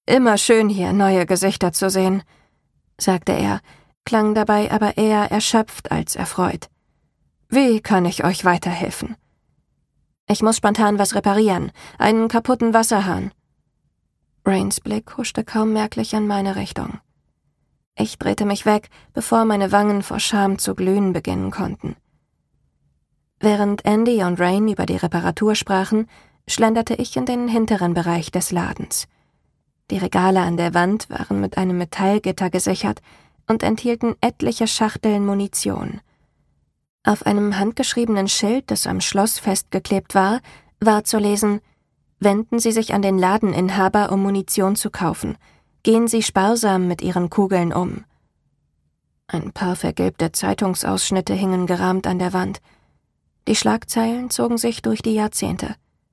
Immer schön, hier neue Gesichter zu sehen«, sagte er, klang dabei aber eher erschöpft als erfreut. »Wie kann ich euch weiterhelfen?« »Ich muss spontan was reparieren, einen kaputten Wasserhahn.« Rains Blick huschte kaum merklich in meine Richtung. Ich drehte mich weg, bevor meine Wangen vor Scham zu glühen beginnen konnten. Während Andy und Rain über die Reparatur sprachen, schlenderte ich in den hinteren Bereich des Ladens. Die Regale an der Wand waren mit einem Metallgitter gesichert und enthielten etliche Schachteln Munition. Auf einem handgeschriebenen Schild, das am Schloss festgeklebt war, war zu lesen: »Wenden Sie sich an den Ladeninhaber, um Munition zu kaufen. Gehen Sie sparsam mit Ihren Kugeln um.« Ein paar vergilbte Zeitungsausschnitte hingen gerahmt an der Wand. Die Schlagzeilen zogen sich durch die Jahrzehnte.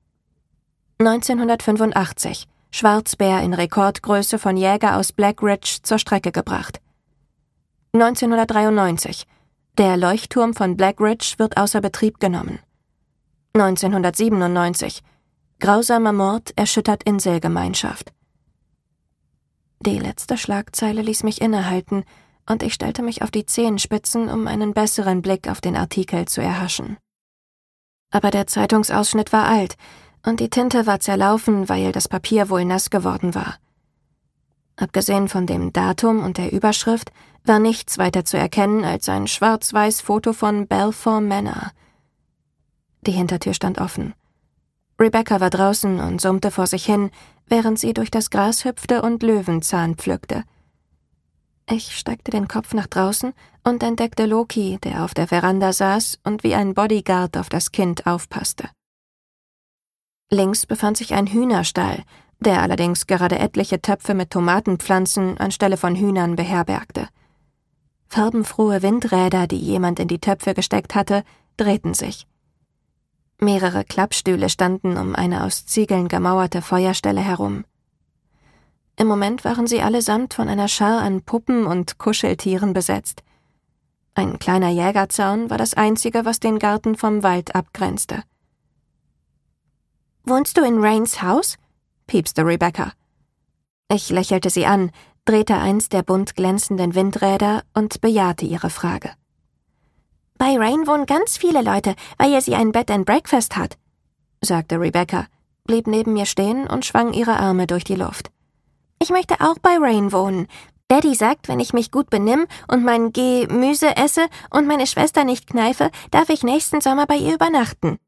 1985. Schwarzbär in Rekordgröße von Jäger aus Black Ridge zur Strecke gebracht. 1993. Der Leuchtturm von Black Ridge wird außer Betrieb genommen. 1997. Grausamer Mord erschüttert Inselgemeinschaft. Die letzte Schlagzeile ließ mich innehalten, und ich stellte mich auf die Zehenspitzen, um einen besseren Blick auf den Artikel zu erhaschen. Aber der Zeitungsausschnitt war alt, und die Tinte war zerlaufen, weil das Papier wohl nass geworden war. Abgesehen von dem Datum und der Überschrift war nichts weiter zu erkennen als ein schwarz-weiß Foto von Balfour Manor. Die Hintertür stand offen. Rebecca war draußen und summte vor sich hin, während sie durch das Gras hüpfte und Löwenzahn pflückte. Ich steckte den Kopf nach draußen und entdeckte Loki, der auf der Veranda saß und wie ein Bodyguard auf das Kind aufpasste. Links befand sich ein Hühnerstall, der allerdings gerade etliche Töpfe mit Tomatenpflanzen anstelle von Hühnern beherbergte. Farbenfrohe Windräder, die jemand in die Töpfe gesteckt hatte, drehten sich. Mehrere Klappstühle standen um eine aus Ziegeln gemauerte Feuerstelle herum. Im Moment waren sie allesamt von einer Schar an Puppen und Kuscheltieren besetzt. Ein kleiner Jägerzaun war das Einzige, was den Garten vom Wald abgrenzte. »Wohnst du in Rains Haus?« piepste Rebecca. Ich lächelte sie an, drehte eins der bunt glänzenden Windräder und bejahte ihre Frage. »Bei Rain wohnen ganz viele Leute, weil sie ein Bed and Breakfast hat«, sagte Rebecca, blieb neben mir stehen und schwang ihre Arme durch die Luft. »Ich möchte auch bei Rain wohnen. Daddy sagt, wenn ich mich gut benimm und mein Gemüse esse und meine Schwester nicht kneife, darf ich nächsten Sommer bei ihr übernachten.«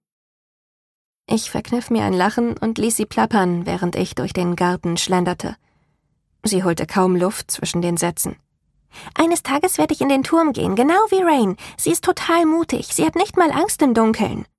Ich verkniff mir ein Lachen und ließ sie plappern, während ich durch den Garten schlenderte. Sie holte kaum Luft zwischen den Sätzen. »Eines Tages werde ich in den Turm gehen, genau wie Rain. Sie ist total mutig, sie hat nicht mal Angst im Dunkeln.«